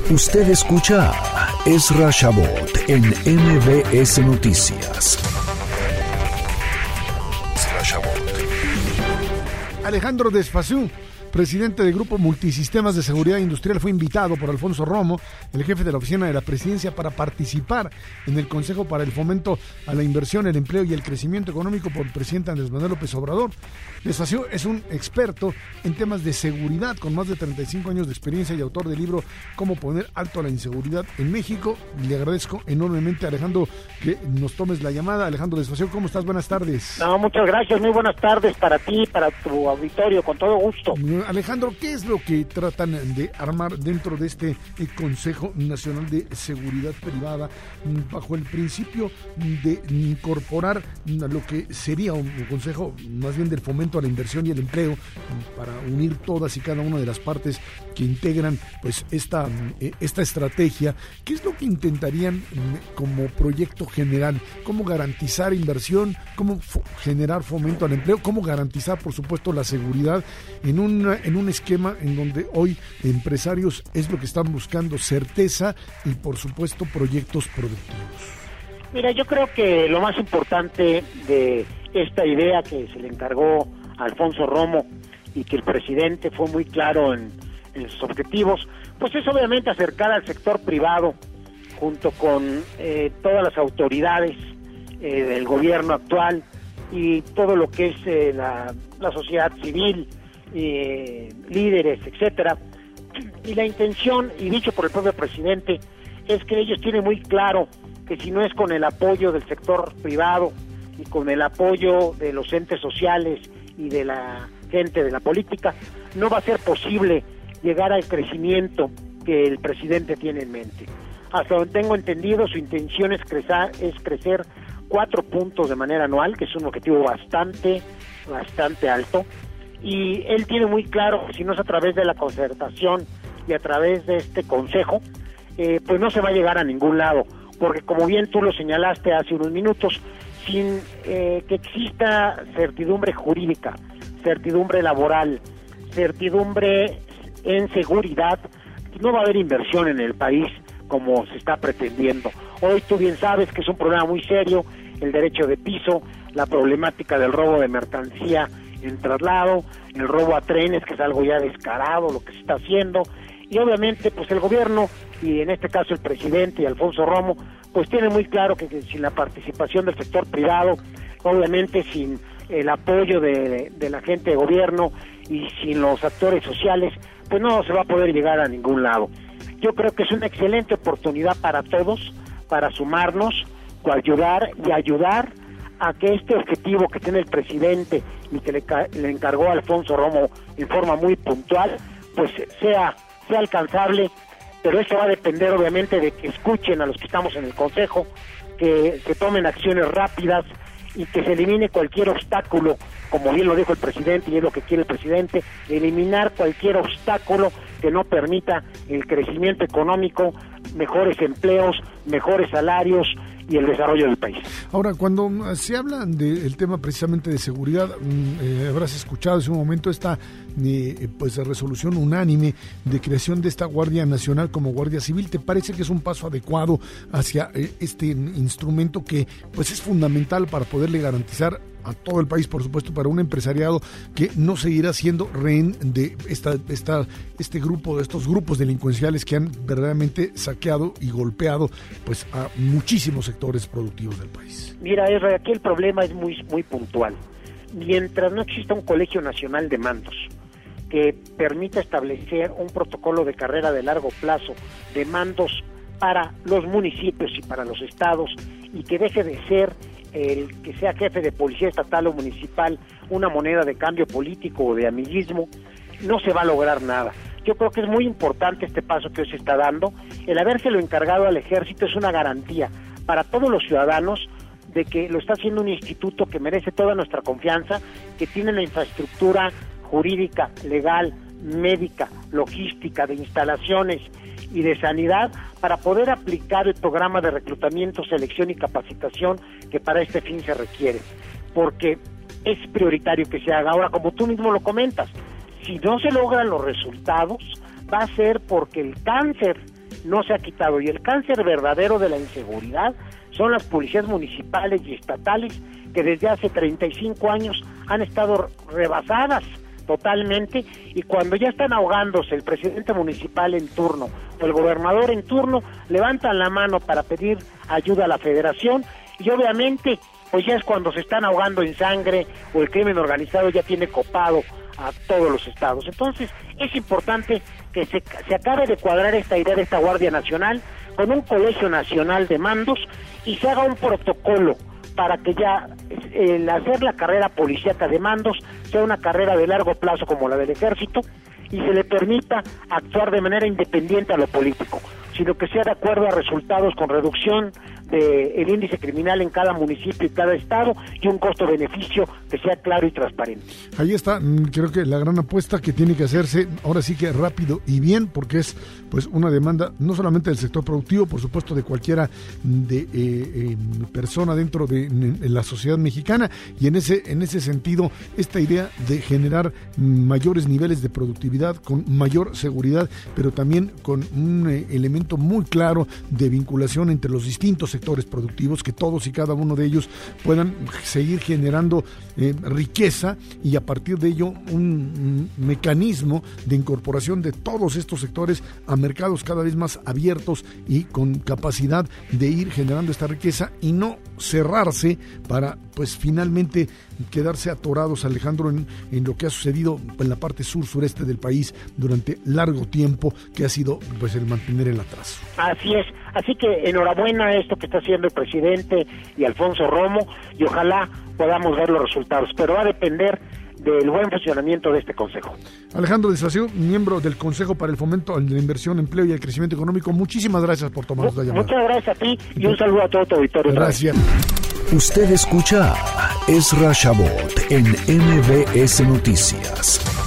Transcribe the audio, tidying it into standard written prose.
Usted escucha a Ezra Shabot en MBS Noticias. Ezra Shabot. Alejandro Desfazú, presidente del Grupo Multisistemas de Seguridad Industrial, fue invitado por Alfonso Romo, el jefe de la Oficina de la Presidencia, para participar en el Consejo para el Fomento a la Inversión, el Empleo y el Crecimiento Económico por el presidente Andrés Manuel López Obrador. Desfazú es un experto en temas de seguridad, con más de 35 años de experiencia y autor del libro Cómo poner alto a la inseguridad en México. Le agradezco enormemente, Alejandro, que nos tomes la llamada. Alejandro Desfazú, ¿cómo estás? Buenas tardes. No, muchas gracias, muy buenas tardes para ti, para tu auditorio, con todo gusto. Alejandro, ¿qué es lo que tratan de armar dentro de este Consejo Nacional de Seguridad Privada bajo el principio de incorporar lo que sería un consejo más bien del fomento a la inversión y el empleo para unir todas y cada una de las partes que integran pues esta estrategia? ¿Qué es lo que intentarían como proyecto general? ¿Cómo garantizar inversión? ¿Cómo generar fomento al empleo? ¿Cómo garantizar, por supuesto, la seguridad en un esquema en donde hoy empresarios es lo que están buscando, certeza y, por supuesto, proyectos productivos? Mira, yo creo que lo más importante de esta idea que se le encargó a Alfonso Romo y que el presidente fue muy claro en sus objetivos, pues es obviamente acercar al sector privado junto con todas las autoridades del gobierno actual y todo lo que es la sociedad civil, líderes, etcétera. Y la intención, y dicho por el propio presidente, es que ellos tienen muy claro que si no es con el apoyo del sector privado y con el apoyo de los entes sociales y de la gente de la política, no va a ser posible llegar al crecimiento que el presidente tiene en mente. Hasta donde tengo entendido, su intención es crecer 4 puntos de manera anual, que es un objetivo bastante alto, y él tiene muy claro que si no es a través de la concertación y a través de este consejo, pues no se va a llegar a ningún lado, porque como bien tú lo señalaste hace unos minutos, sin que exista certidumbre jurídica, certidumbre laboral, certidumbre en seguridad, no va a haber inversión en el país como se está pretendiendo. Hoy tú bien sabes que es un problema muy serio el derecho de piso, la problemática del robo de mercancía en traslado, el robo a trenes, que es algo ya descarado lo que se está haciendo, y obviamente pues el gobierno, y en este caso el presidente y Alfonso Romo, pues tiene muy claro que sin la participación del sector privado, obviamente sin el apoyo de la gente de gobierno y sin los actores sociales, pues no se va a poder llegar a ningún lado. Yo creo que es una excelente oportunidad para todos, para sumarnos, ayudar a que este objetivo que tiene el presidente y que le encargó a Alfonso Romo en forma muy puntual, pues sea alcanzable, pero eso va a depender obviamente de que escuchen a los que estamos en el Consejo, que se tomen acciones rápidas y que se elimine cualquier obstáculo, como bien lo dijo el presidente y es lo que quiere el presidente, eliminar cualquier obstáculo que no permita el crecimiento económico, mejores empleos, mejores salarios y el desarrollo del país. Ahora, cuando se habla del tema precisamente de seguridad, habrás escuchado en un momento esta pues resolución unánime de creación de esta Guardia Nacional como Guardia Civil. ¿Te parece que es un paso adecuado hacia este instrumento que pues es fundamental para poderle garantizar a todo el país, por supuesto, para un empresariado que no seguirá siendo rehén de estos grupos delincuenciales que han verdaderamente saqueado y golpeado pues a muchísimos sectores productivos del país? Mira, Ezra, aquí el problema es muy puntual. Mientras no exista un Colegio Nacional de Mandos que permita establecer un protocolo de carrera de largo plazo de mandos para los municipios y para los estados, y que deje de ser el que sea jefe de policía estatal o municipal una moneda de cambio político o de amiguismo, no se va a lograr nada. Yo creo que es muy importante este paso que hoy se está dando. El habérselo encargado al ejército es una garantía para todos los ciudadanos de que lo está haciendo un instituto que merece toda nuestra confianza, que tiene la infraestructura jurídica, legal, médica, logística, de instalaciones y de sanidad para poder aplicar el programa de reclutamiento, selección y capacitación que para este fin se requiere, porque es prioritario que se haga. Ahora, como tú mismo lo comentas, si no se logran los resultados, va a ser porque el cáncer no se ha quitado, y el cáncer verdadero de la inseguridad son las policías municipales y estatales, que desde hace 35 años han estado rebasadas totalmente, y cuando ya están ahogándose el presidente municipal en turno o el gobernador en turno, levantan la mano para pedir ayuda a la federación, y obviamente pues ya es cuando se están ahogando en sangre o el crimen organizado ya tiene copado a todos los estados. Entonces es importante que se acabe de cuadrar esta idea de esta Guardia Nacional con un colegio nacional de mandos y se haga un protocolo para que ya el hacer la carrera policíaca de mandos sea una carrera de largo plazo como la del ejército, y se le permita actuar de manera independiente a lo político, sino que sea de acuerdo a resultados con reducción del índice criminal en cada municipio y cada estado, y un costo-beneficio que sea claro y transparente. Ahí está, creo que la gran apuesta que tiene que hacerse, ahora sí que rápido y bien, porque es pues una demanda no solamente del sector productivo, por supuesto de cualquiera persona dentro de la sociedad mexicana, y en ese sentido esta idea de generar mayores niveles de productividad con mayor seguridad, pero también con un elemento muy claro de vinculación entre los distintos sectores productivos, que todos y cada uno de ellos puedan seguir generando riqueza, y a partir de ello un mecanismo de incorporación de todos estos sectores a mercados cada vez más abiertos y con capacidad de ir generando esta riqueza y no cerrarse para pues finalmente quedarse atorados, Alejandro, en lo que ha sucedido en la parte sur-sureste del país durante largo tiempo, que ha sido pues el mantener el atraso. Así es, así que enhorabuena a esto que está haciendo el presidente y Alfonso Romo, y ojalá podamos ver los resultados, pero va a depender del buen funcionamiento de este consejo. Alejandro de Sacio, miembro del Consejo para el Fomento de la Inversión, Empleo y el Crecimiento Económico, muchísimas gracias por tomarnos la llamada. Muchas gracias a ti y un saludo a todo tu auditorio. Gracias. Usted escucha a Ezra Shabot en MBS Noticias.